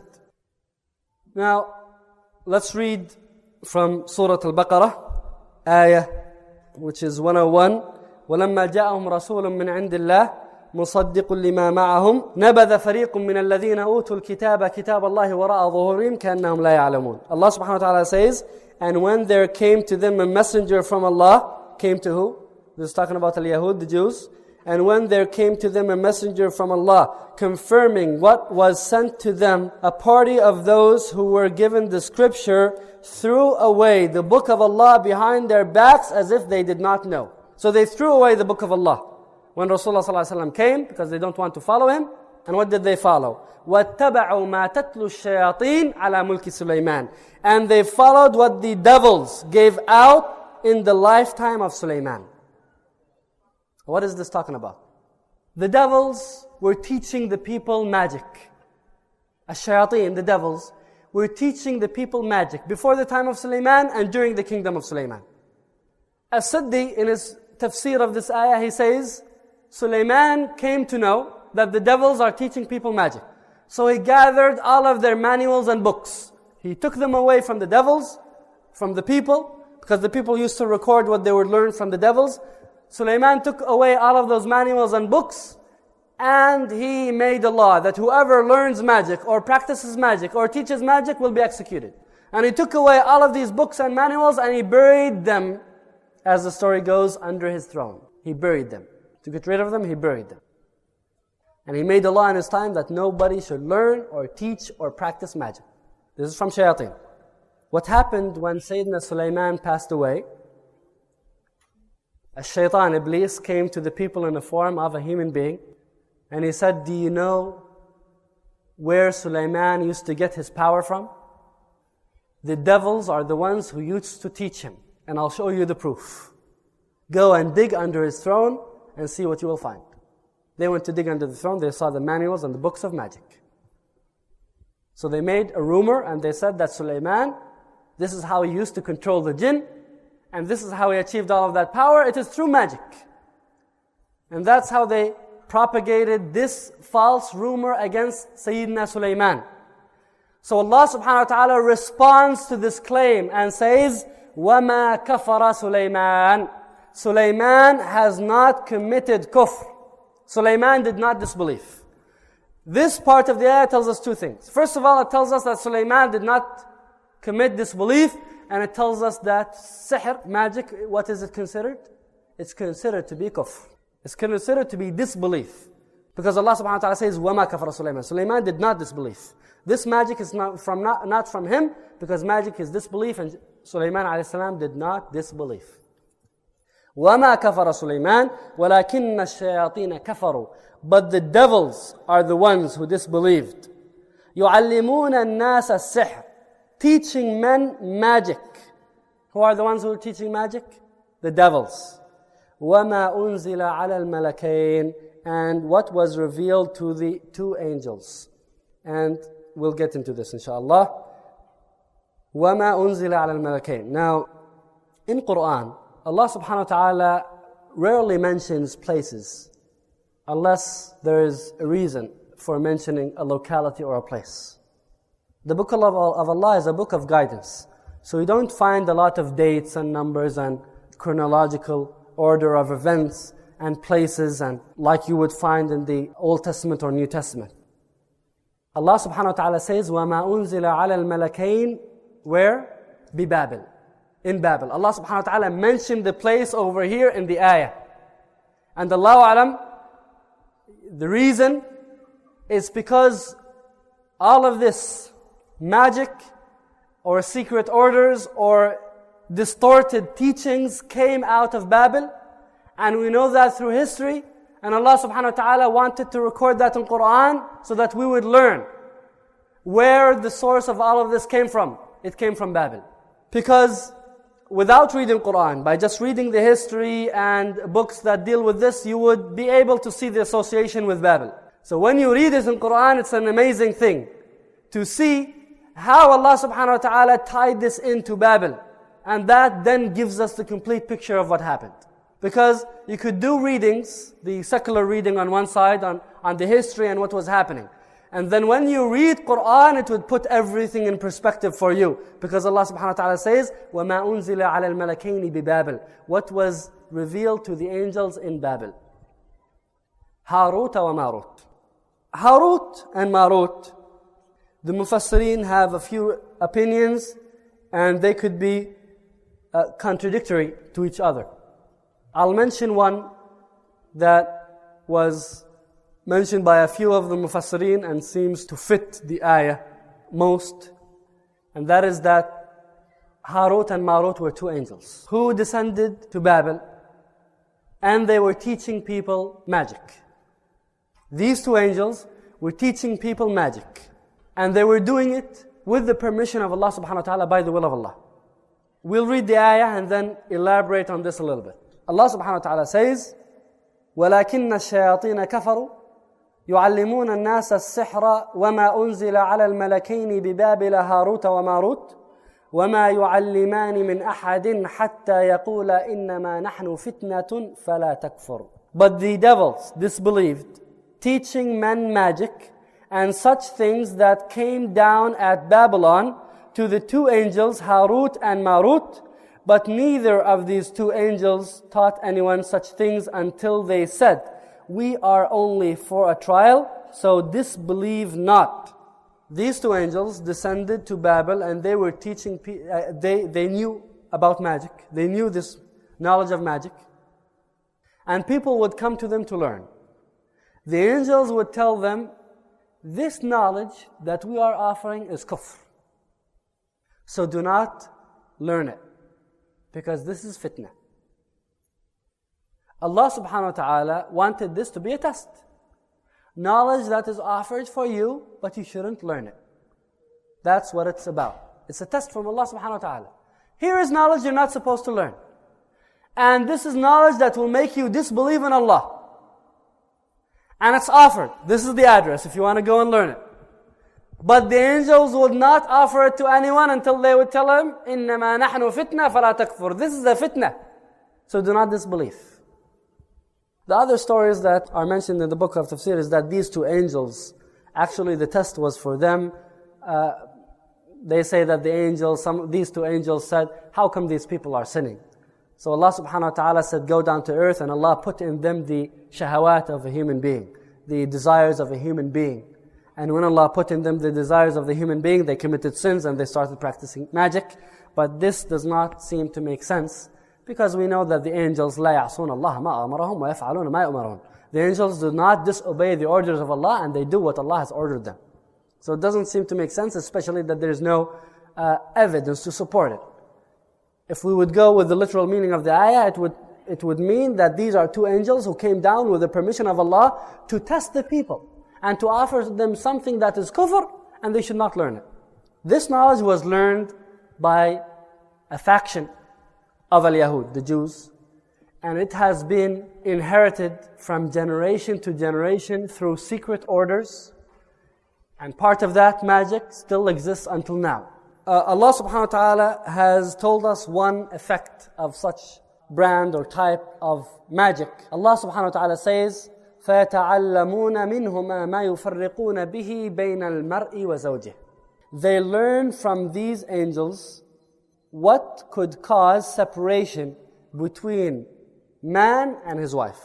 Now, let's read from Surah Al-Baqarah, ayah, which is one oh one. وَلَمَّا جَاءَهُمْ رَسُولٌ مِّنْ عِنْدِ اللَّهِ مُصَدِّقٌ لِمَا مَعَهُمْ نَبَذَ فَرِيقٌ مِّنَ الَّذِينَ أُوتُوا الْكِتَابَ كِتَابَ اللَّهِ وَرَاءَ ظُهُورِهِمْ كَأَنَّهُمْ لَا يَعْلَمُونَ. Allah subhanahu wa ta'ala says, and when there came to them a messenger from Allah, came to who? This is talking about al-Yahud, the Jews. And when there came to them a messenger from Allah, confirming what was sent to them, a party of those who were given the scripture threw away the book of Allah behind their backs as if they did not know. So they threw away the book of Allah when Rasulullah sallallahu alaihi wasallam came, because they don't want to follow him. And what did they follow? وَاتَّبَعُوا مَا تَتْلُو الشَّيَاطِينَ عَلَى مُلْكِ سُلَيْمَانَ. And they followed what the devils gave out in the lifetime of Sulaiman. What is this talking about? The devils were teaching the people magic. Ash-shayateen, the devils, were teaching the people magic before the time of Sulaiman and during the kingdom of Sulaiman. As-Siddi, in his tafsir of this ayah, he says, Sulaiman came to know that the devils are teaching people magic. So he gathered all of their manuals and books. He took them away from the devils, from the people, because the people used to record what they would learn from the devils. Sulaiman took away all of those manuals and books, and he made a law that whoever learns magic or practices magic or teaches magic will be executed. And he took away all of these books and manuals and he buried them, as the story goes, under his throne. He buried them. To get rid of them, he buried them. And he made a law in his time that nobody should learn or teach or practice magic. This is from shayateen. What happened when Sayyidina Sulaiman passed away? A shaitan, Iblis, came to the people in the form of a human being, and he said, do you know where Sulaiman used to get his power from? The devils are the ones who used to teach him, and I'll show you the proof. Go and dig under his throne and see what you will find. They went to dig under the throne, they saw the manuals and the books of magic. So they made a rumor and they said that Sulaiman, this is how he used to control the jinn, and this is how he achieved all of that power. It is through magic. And that's how they propagated this false rumor against Sayyidina Sulaiman. So Allah subhanahu wa ta'ala responds to this claim and says, وَمَا كَفَرَ Sulaiman. Sulaiman has not committed kufr. Sulaiman did not disbelieve. This part of the ayah tells us two things. First of all, it tells us that Sulaiman did not commit disbelief, and it tells us that sihr, magic, what is it considered? It's considered to be kufr. It's considered to be disbelief. Because Allah subhanahu wa ta'ala says, وَمَا كَفَرَ سُلَيْمَانَ. Sulaiman did not disbelieve. This magic is not from, not, not from him, because magic is disbelief, and Sulaiman alayhi salam did not disbelieve. وَمَا كَفَرَ سُلَيْمَانَ وَلَكِنَّ الشَّيَاطِينَ كَفَرُوا. But the devils are the ones who disbelieved. يُعَلِّمُونَ النَّاسَ السِّحْرَ. Teaching men magic. Who are the ones who are teaching magic? The devils. وَمَا أُنزِلَ عَلَى الْمَلَكَيْنِ. And what was revealed to the two angels. And we'll get into this inshallah. وَمَا أُنزِلَ عَلَى الْمَلَكَيْنِ. Now, in Quran, Allah subhanahu wa ta'ala rarely mentions places unless there is a reason for mentioning a locality or a place. The book of Allah is a book of guidance. So you don't find a lot of dates and numbers and chronological order of events and places and like you would find in the Old Testament or New Testament. Allah subhanahu wa ta'ala says, وَمَا أُنزِلَ عَلَى الْمَلَكَيْنِ. Where? بِبَابِل. In Babel. Allah subhanahu wa ta'ala mentioned the place over here in the ayah. And Allahu alam, the reason is because all of this magic or secret orders or distorted teachings came out of Babel. And we know that through history. And Allah subhanahu wa ta'ala wanted to record that in Quran so that we would learn where the source of all of this came from. It came from Babel. Because without reading Quran, by just reading the history and books that deal with this, you would be able to see the association with Babel. So when you read it in Quran, it's an amazing thing to see how Allah subhanahu wa ta'ala tied this into Babel. And that then gives us the complete picture of what happened. Because you could do readings, the secular reading on one side, on, on the history and what was happening. And then when you read Quran, it would put everything in perspective for you. Because Allah subhanahu wa ta'ala says, وَمَا أُنزِلَ عَلَى الْمَلَكَيْنِ بِبَابِل. What was revealed to the angels in Babel. Harut wa Marut. Harut and Marut, the Mufassirin have a few opinions, and they could be uh, contradictory to each other. I'll mention one that was mentioned by a few of the Mufassirin and seems to fit the ayah most. And that is that Harut and Marut were two angels who descended to Babel, and they were teaching people magic. These two angels were teaching people magic. And they were doing it with the permission of Allah subhanahu wa ta'ala, by the will of Allah. We'll read the ayah and then elaborate on this a little bit. Allah subhanahu wa ta'ala says, وَلَكِنَّ الشَّيَاطِينَ كَفَرُوا يُعَلِّمُونَ النَّاسَ السِّحْرَ وَمَا أُنزِلَ عَلَى الْمَلَكَيْنِ بِبَابِلَ هَارُوتَ وَمَارُوتَ وَمَا يُعَلِّمَانِ مِنْ أَحَدٍ حَتَّى يَقُولَ إِنَّمَا نَحْنُ فِتْنَةٌ فَلَا تَكْفُرْ. But the devils disbelieved, teaching men magic and such things that came down at Babylon to the two angels Harut and Marut. But neither of these two angels taught anyone such things until they said, we are only for a trial, so disbelieve not. These two angels descended to Babel, and they were teaching, uh, they, they knew about magic. They knew this knowledge of magic. And people would come to them to learn. The angels would tell them, this knowledge that we are offering is kufr. So do not learn it, because this is fitna. Allah subhanahu wa ta'ala wanted this to be a test. Knowledge that is offered for you, but you shouldn't learn it. That's what it's about. It's a test from Allah subhanahu wa ta'ala. Here is knowledge you're not supposed to learn. And this is knowledge that will make you disbelieve in Allah. And it's offered. This is the address if you want to go and learn it. But the angels would not offer it to anyone until they would tell him, إِنَّمَا نَحْنُ فِتْنَةٌ فَلَا تَكْفُرْ. This is a fitna. So do not disbelieve. The other stories that are mentioned in the book of Tafsir is that these two angels, actually the test was for them. Uh, they say that the angels, some these two angels said, how come these people are sinning? So Allah subhanahu wa ta'ala said, go down to earth, and Allah put in them the shahawat of a human being, the desires of a human being. And when Allah put in them the desires of the human being, they committed sins and they started practicing magic. But this does not seem to make sense, because we know that the angels, لا يعصون الله ما أمرهم ويفعلون ما يؤمرون. The angels do not disobey the orders of Allah, and they do what Allah has ordered them. So it doesn't seem to make sense, especially that there is no uh, evidence to support it. If we would go with the literal meaning of the ayah, it would, it would mean that these are two angels who came down with the permission of Allah to test the people and to offer them something that is kufr, and they should not learn it. This knowledge was learned by a faction of al-Yahud, the Jews, and it has been inherited from generation to generation through secret orders, and part of that magic still exists until now. Uh, Allah subhanahu wa ta'ala has told us one effect of such brand or type of magic. Allah subhanahu wa ta'ala says, فَيَتَعَلَّمُونَ مِنْهُمَا مَا يُفَرِّقُونَ بِهِ بَيْنَ الْمَرْءِ وَزَوْجِهِ. They learn from these angels what could cause separation between man and his wife.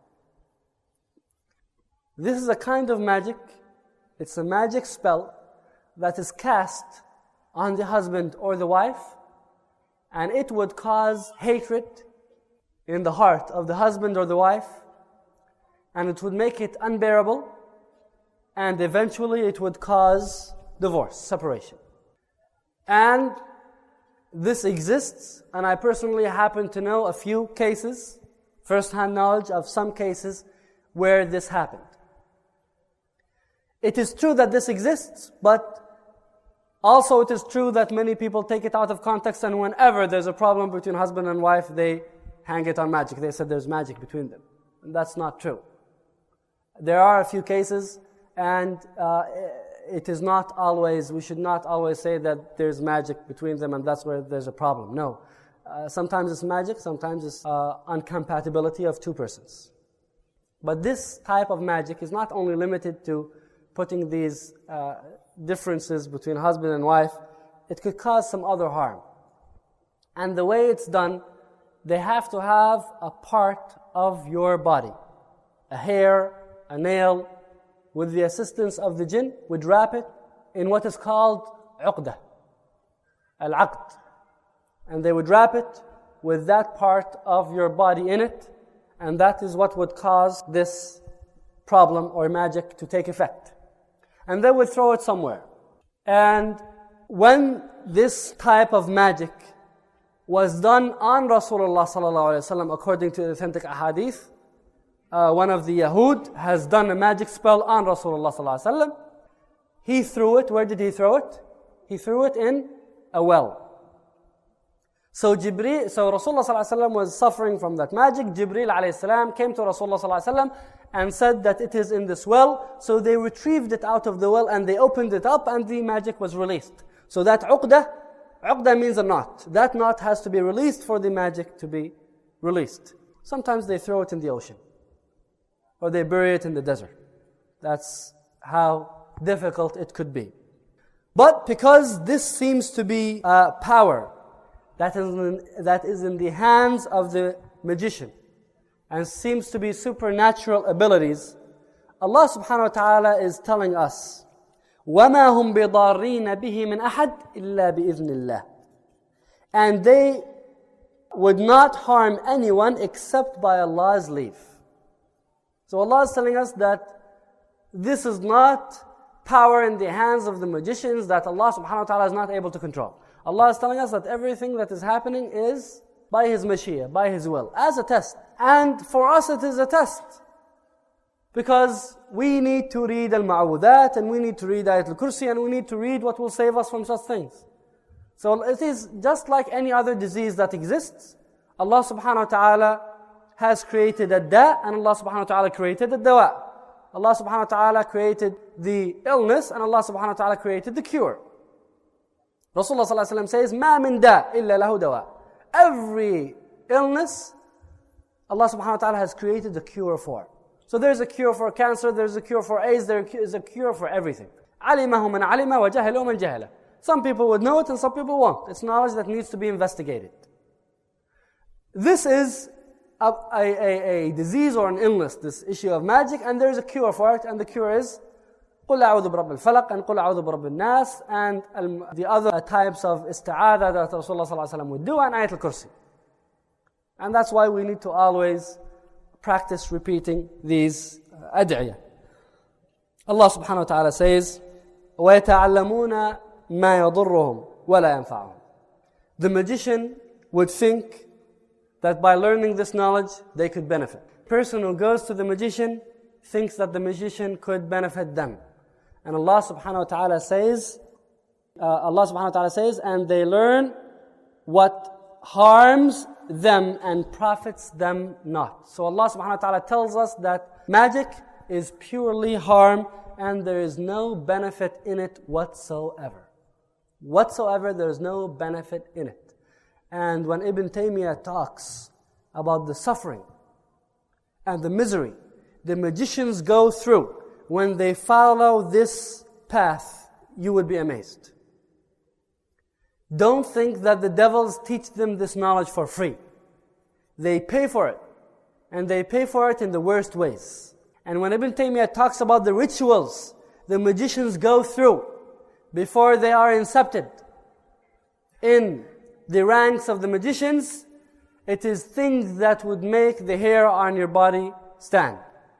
This is a kind of magic, it's a magic spell that is cast on the husband or the wife, and it would cause hatred in the heart of the husband or the wife, and it would make it unbearable, and eventually it would cause divorce, separation. And this exists, and I personally happen to know a few cases, first-hand knowledge of some cases where this happened. It is true that this exists, but also it is true that many people take it out of context, and whenever there's a problem between husband and wife, they hang it on magic. They said there's magic between them. And that's not true. There are a few cases, and uh, it is not always, we should not always say that there's magic between them and that's where there's a problem. No. Uh, sometimes it's magic, sometimes it's uh, incompatibility of two persons. But this type of magic is not only limited to putting these uh, differences between husband and wife, it could cause some other harm. And the way it's done, they have to have a part of your body, a hair, a nail, with the assistance of the jinn, would wrap it in what is called uqdah, al-aqd. And they would wrap it with that part of your body in it, and that is what would cause this problem or magic to take effect. And they would throw it somewhere. And when this type of magic was done on Rasulullah sallallahu alaihi wasallam, according to the authentic ahadith, uh, one of the Yahud has done a magic spell on Rasulullah sallallahu alaihi wasallam. He threw it. Where did he throw it? He threw it in a well. So Jibreel, so Rasulullah sallallahu alaihi wasallam was suffering from that magic. Jibreel alayhi salam came to Rasulullah sallallahu alaihi wasallam and said that it is in this well. So they retrieved it out of the well and they opened it up and the magic was released. So that uqdah, uqdah means a knot. That knot has to be released for the magic to be released. Sometimes they throw it in the ocean or they bury it in the desert. That's how difficult it could be. But because this seems to be uh, power that is, in, that is in the hands of the magician and seems to be supernatural abilities, Allah subhanahu wa ta'ala is telling us, وَمَا هُمْ بِضَارِّينَ بِهِ مِنْ أَحَدٍ إِلَّا بِإِذْنِ اللَّهِ. And they would not harm anyone except by Allah's leave. So Allah is telling us that this is not power in the hands of the magicians that Allah subhanahu wa ta'ala is not able to control. Allah is telling us that everything that is happening is by His Mashiach, by His will, as a test. And for us it is a test. Because we need to read Al-Ma'awudat, and we need to read Ayat Al-Kursi, and we need to read what will save us from such things. So it is just like any other disease that exists. Allah subhanahu wa ta'ala has created a da, and Allah subhanahu wa ta'ala created a dawa. Allah subhanahu wa ta'ala created the illness, and Allah subhanahu wa ta'ala created the cure. Rasulullah sallallahu alaihi wasallam says, "Ma min da illa lahu dawa." Every illness, Allah subhanahu wa ta'ala has created a cure for. So there's a cure for cancer, there's a cure for AIDS, there is a cure for everything. عَلِمَهُ مَنْ عَلِمَ وَجَهِلُهُ مَنْ جَهِلَ. Some people would know it and some people won't. It's knowledge that needs to be investigated. This is a, a, a, a disease or an illness, this issue of magic, and there's a cure for it, and the cure is قُلْ أَعُوذُ بِرَبِّ الْفَلَقِ and قُلْ أَعُوذُ بِرَبِّ النَّاسِ and the other types of isti'adha that Rasulullah sallallahu alaihi wasallam would do, and Ayat al-Kursi. And that's why we need to always practice repeating these uh, ad'iyah. Allah subhanahu wa ta'ala says, وَيَتَعَلَّمُونَ مَا يَضُرُّهُمْ وَلَا يَنْفَعُهُم. The magician would think that by learning this knowledge, they could benefit. The person who goes to the magician thinks that the magician could benefit them. And Allah subhanahu wa ta'ala says, uh, Allah subhanahu wa ta'ala says, and they learn what harms them and profits them not. So Allah subhanahu wa ta'ala tells us that magic is purely harm and there is no benefit in it whatsoever. Whatsoever, there is no benefit in it. And when Ibn Taymiyyah talks about the suffering and the misery the magicians go through when they follow this path, you would be amazed. Don't think that the devils teach them this knowledge for free. They pay for it. And they pay for it in the worst ways. And when Ibn Taymiyyah talks about the rituals the magicians go through before they are incepted in the ranks of the magicians, it is things that would make the hair on your body stand.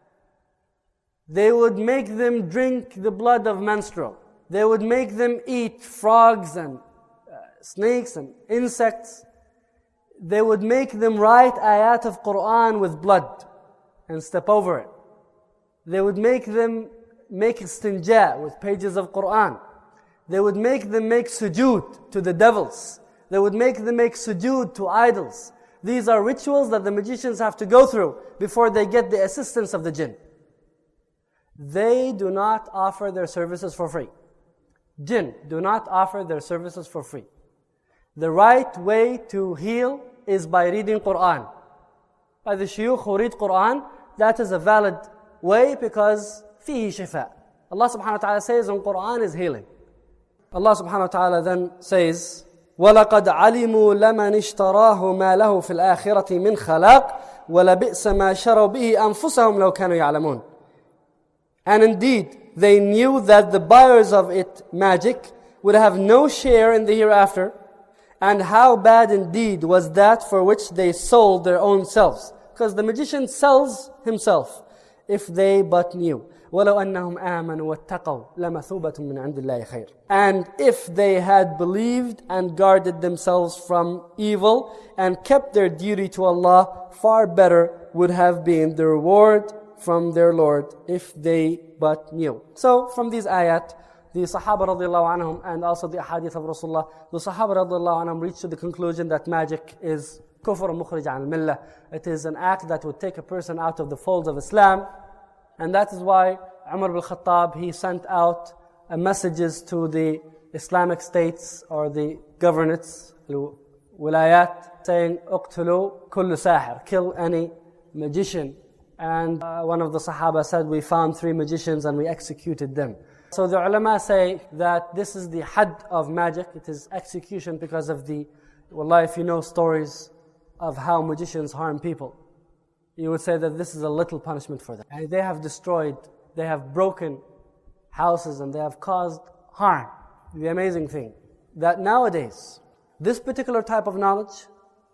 They would make them drink the blood of menstrual. They would make them eat frogs and uh, snakes and insects. They would make them write ayat of Qur'an with blood and step over it. They would make them make istinja with pages of Qur'an. They would make them make sujood to the devils. They would make them make sujood to idols. These are rituals that the magicians have to go through before they get the assistance of the jinn. They do not offer their services for free. Jinn do not offer their services for free. The right way to heal is by reading Qur'an. By the shuyukh who read Qur'an, that is a valid way because فيه شفاء. Allah subhanahu wa ta'ala says in Qur'an is healing. Allah subhanahu wa ta'ala then says, وَلَقَدْ عَلِمُوا لَمَنِ اشْتَرَاهُ مَا لَهُ فِي الْآخِرَةِ مِنْ خَلَاقٍ وَلَبِئْسَ مَا شَرَوْا بِهِ أَنفُسَهُمْ لَوْ كَانُوا يَعْلَمُونَ. And indeed, they knew that the buyers of it, magic, would have no share in the hereafter, and how bad indeed was that for which they sold their own selves. Because the magician sells himself, if they but knew. وَلَوْ أَنَّهُمْ آمَنُوا وَاتَّقَوْا لَمَثُوبَةٌ مِّنْ عِنْدِ اللَّهِ خَيْرٌ. And if they had believed and guarded themselves from evil and kept their duty to Allah, far better would have been the reward from their Lord if they but knew. So from these ayat, the Sahaba radiallahu anhum and also the ahadith of Rasulullah, the Sahaba radiallahu anhum reached to the conclusion that magic is kufr mukhrij an al-millah. It is an act that would take a person out of the folds of Islam. And that is why Umar ibn Khattab, he sent out uh, messages to the Islamic states or the governorates, wilayat, saying, اقتلوا كل ساحر, kill any magician. And uh, one of the Sahaba said, we found three magicians and we executed them. So the ulama say that this is the had of magic. It is execution because of the, wallah, if you know stories of how magicians harm people, you would say that this is a little punishment for them. And they have destroyed, they have broken houses and they have caused harm. The amazing thing, that nowadays, this particular type of knowledge,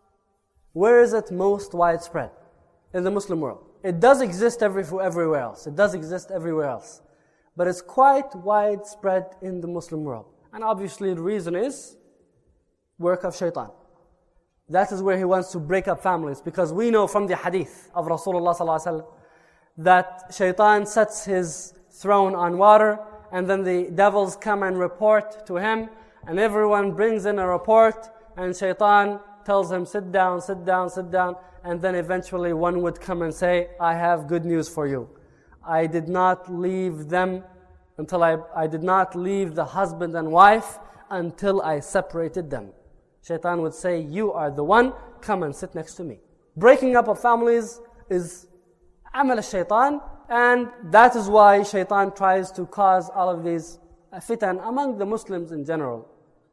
where is it most widespread? In the Muslim world. It does exist every, everywhere else. It does exist everywhere else. But it's quite widespread in the Muslim world. And obviously the reason is work of shaitan. That is where he wants to break up families. Because we know from the hadith of Rasulullah sallallahu alaihi wasallam that shaitan sets his throne on water and then the devils come and report to him and everyone brings in a report and shaitan tells him, sit down, sit down, sit down. And then eventually one would come and say, I have good news for you. I did not leave them until I, I did not leave the husband and wife until I separated them. Shaitan would say, you are the one, come and sit next to me. Breaking up of families is amal al-shaitan, and that is why shaitan tries to cause all of these fitan among the Muslims in general.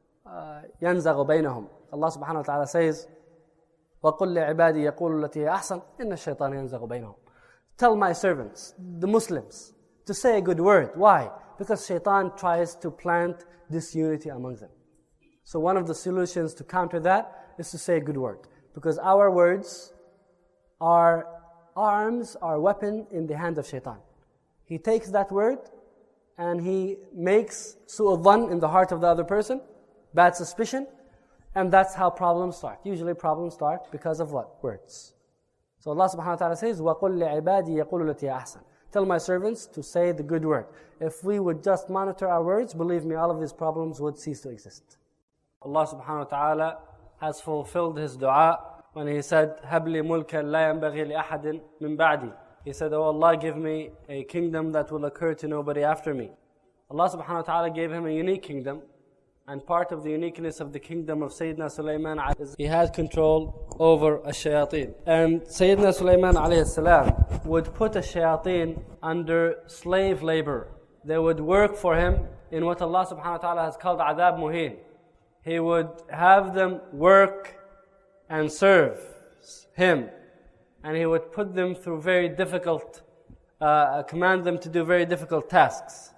يَنْزَغُ بَيْنَهُم. Allah subhanahu wa ta'ala says, وَقُلْ لِعِبَادِي يَقُولُ الَّتِي هِيَ أَحْسَنُ إِنَّ الشَّيْطَانَ يَنْزَغُ بَيْنَهُم. Tell my servants, the Muslims, to say a good word. Why? Because shaitan tries to plant disunity among them. So one of the solutions to counter that is to say a good word. Because our words are arms are a weapon in the hand of shaitan. He takes that word and he makes su'u dhan in the heart of the other person, bad suspicion, and that's how problems start. Usually problems start because of what? Words. So Allah subhanahu wa ta'ala says, وَقُلْ لِعِبَادِي يَقُولُ الَّتِي أَحْسَنُ. Tell my servants to say the good word. If we would just monitor our words, believe me, all of these problems would cease to exist. Allah subhanahu wa ta'ala has fulfilled His dua when He said, هَبْ لِي مُلْكًا لَا يَنْبَغِي لِأَحَدٍ مِنْ بَعْدِي. He said, oh Allah, give me a kingdom that will occur to nobody after me. Allah subhanahu wa ta'ala gave him a unique kingdom, and part of the uniqueness of the kingdom of Sayyidina Sulaiman is he had control over a shayateen. And Sayyidina Sulaiman alayhi salam would put a shayateen under slave labor. They would work for him in what Allah subhanahu wa ta'ala has called adab muhin. He would have them work and serve him, and he would put them through very difficult, uh, command them to do very difficult tasks.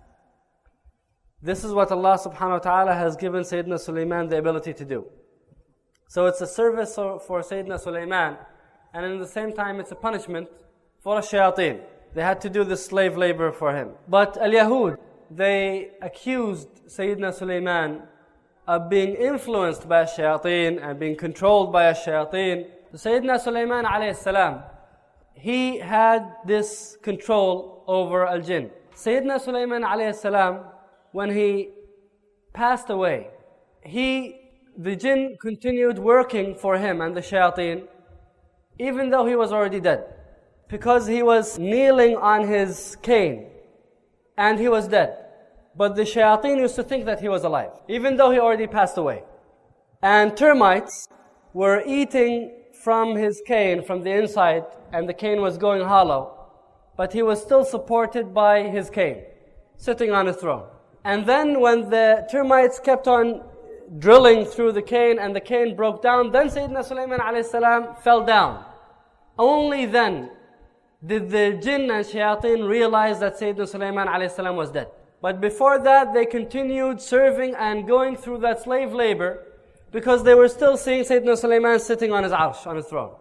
This is what Allah subhanahu wa ta'ala has given Sayyidina Sulaiman the ability to do. So it's a service for Sayyidina Sulaiman, and in the same time it's a punishment for a shayateen. They had to do this slave labor for him. But al-Yahud, they accused Sayyidina Sulaiman of being influenced by a shayateen and being controlled by a shayateen. So Sayyidina Sulaiman alayhi salam, he had this control over al-jinn. Sayyidina Sulaiman alayhi salam, when he passed away, he, the jinn continued working for him and the shayateen, even though he was already dead. Because he was kneeling on his cane, and he was dead. But the shayateen used to think that he was alive, even though he already passed away. And termites were eating from his cane, from the inside, and the cane was going hollow, but he was still supported by his cane, sitting on a throne. And then when the termites kept on drilling through the cane and the cane broke down, then Sayyidina Sulaiman alayhi salam fell down. Only then did the jinn and shayateen realize that Sayyidina Sulaiman alayhi salam was dead. But before that, they continued serving and going through that slave labor because they were still seeing Sayyidina Sulaiman sitting on his arsh, on his throne.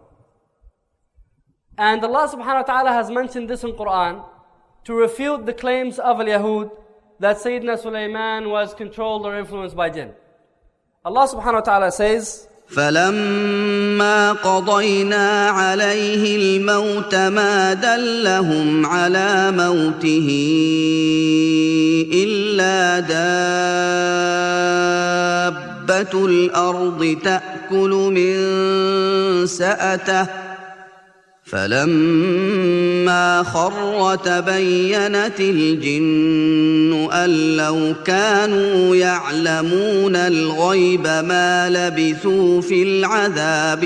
And Allah subhanahu wa ta'ala has mentioned this in Quran to refute the claims of al-Yahud that Sayyidina Sulaiman was controlled or influenced by jinn. Allah subhanahu wa ta'ala says,
فَلَمَّا قَضَيْنَا عَلَيْهِ الْمَوْتَ مَا دَلَّهُمْ عَلَى مَوْتِهِ إِلَّا دَابَّةُ الْأَرْضِ تَأْكُلُ مِنْ سَأَتَهُ فَلَمَّا خَرَّ تَبَيَّنَتِ الْجِنُّ أَن لَّوْ كَانُوا يَعْلَمُونَ الْغَيْبَ مَا لَبِثُوا فِي الْعَذَابِ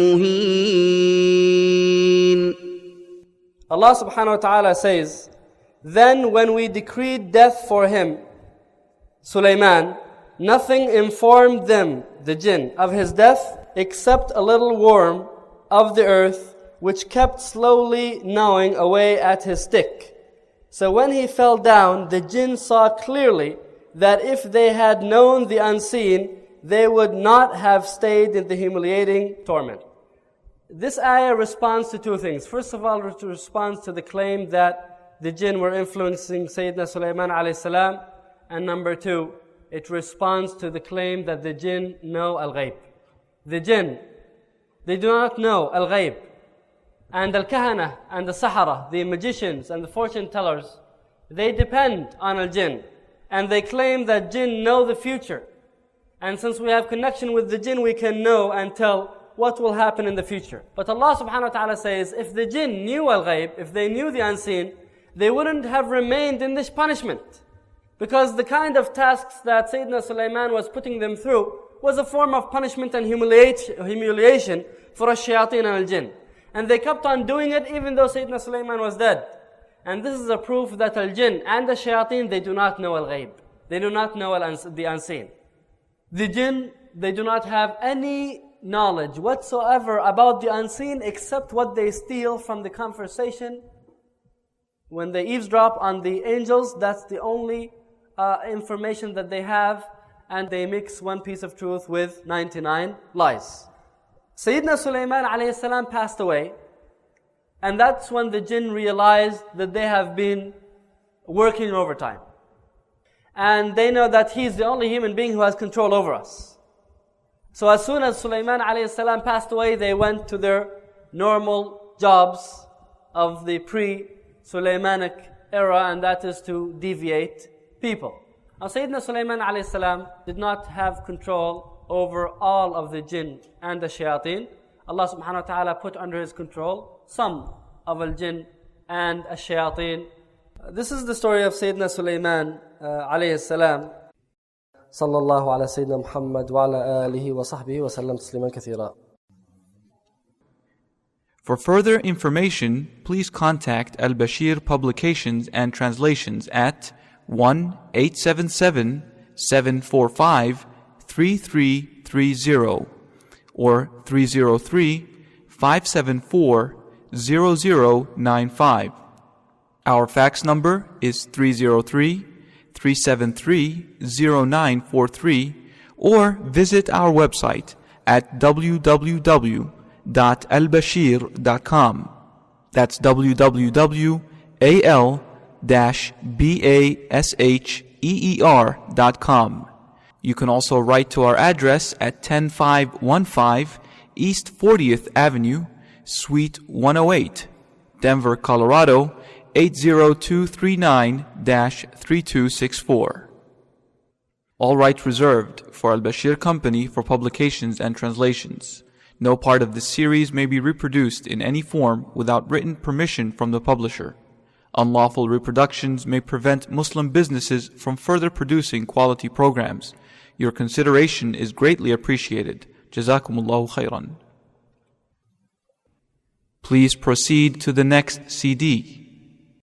الْمُهِينِ.
Allah subhanahu wa ta'ala says, then when we decreed death for him, Sulaiman, nothing informed them, the jinn, of his death except a little worm of the earth which kept slowly gnawing away at his stick. So when he fell down, the jinn saw clearly that if they had known the unseen, they would not have stayed in the humiliating torment. This ayah responds to two things. First of all, it responds to the claim that the jinn were influencing Sayyidina Sulaiman alayhi salam. And number two, it responds to the claim that the jinn know al-ghayb. The jinn, they do not know al-ghayb. And al-kahana and the sahara, the magicians and the fortune tellers, they depend on al-jinn. And they claim that jinn know the future. And since we have connection with the jinn, we can know and tell what will happen in the future. But Allah subhanahu wa ta'ala says, if the jinn knew al-ghayb, if they knew the unseen, they wouldn't have remained in this punishment. Because the kind of tasks that Sayyidina Sulaiman was putting them through was a form of punishment and humiliation for a shayateen and al-jinn. And they kept on doing it even though Sayyidina Sulaiman was dead. And this is a proof that al-jinn and the shayateen, they do not know al-ghayb. They do not know the unseen. The jinn, they do not have any knowledge whatsoever about the unseen except what they steal from the conversation. When they eavesdrop on the angels, that's the only uh, information that they have, and they mix one piece of truth with ninety-nine lies. Sayyidina Sulaiman alayhi salam passed away, And that's when the jinn realized that they have been working overtime. And they know that he's the only human being who has control over us. So as soon as Sulaiman alayhi salam passed away, they went to their normal jobs of the pre-Sulaimanic era, and that is to deviate people. Now Sayyidina Sulaiman alayhi salam did not have control over all of the jinn and the shayateen. Allah subhanahu wa ta'ala put under his control some of al-jinn and al-shayateen. This is the story of Sayyidina Sulaiman uh, alayhi salam. Sallallahu ala Sayyidina Muhammad wa ala alihi wa sahbihi wa sallam tasliman kathira.
For further information, please contact Al-Bashir Publications and Translations at one eight seven seven, seven four five, three three three zero or three zero three, five seven four, zero zero nine five. Our fax number is three zero three, three seven three, zero nine four three, or visit our website at w w w dot al bashir dot com. That's w w w dot al basher dot com. You can also write to our address at ten five one five East fortieth Avenue, Suite one oh eight, Denver, Colorado eight zero two three nine dash three two six four. All rights reserved for Al-Bashir Company for publications and translations. No part of this series may be reproduced in any form without written permission from the publisher. Unlawful reproductions may prevent Muslim businesses from further producing quality programs. Your consideration is greatly appreciated. Jazakumullahu khairan. Please proceed to the next C D.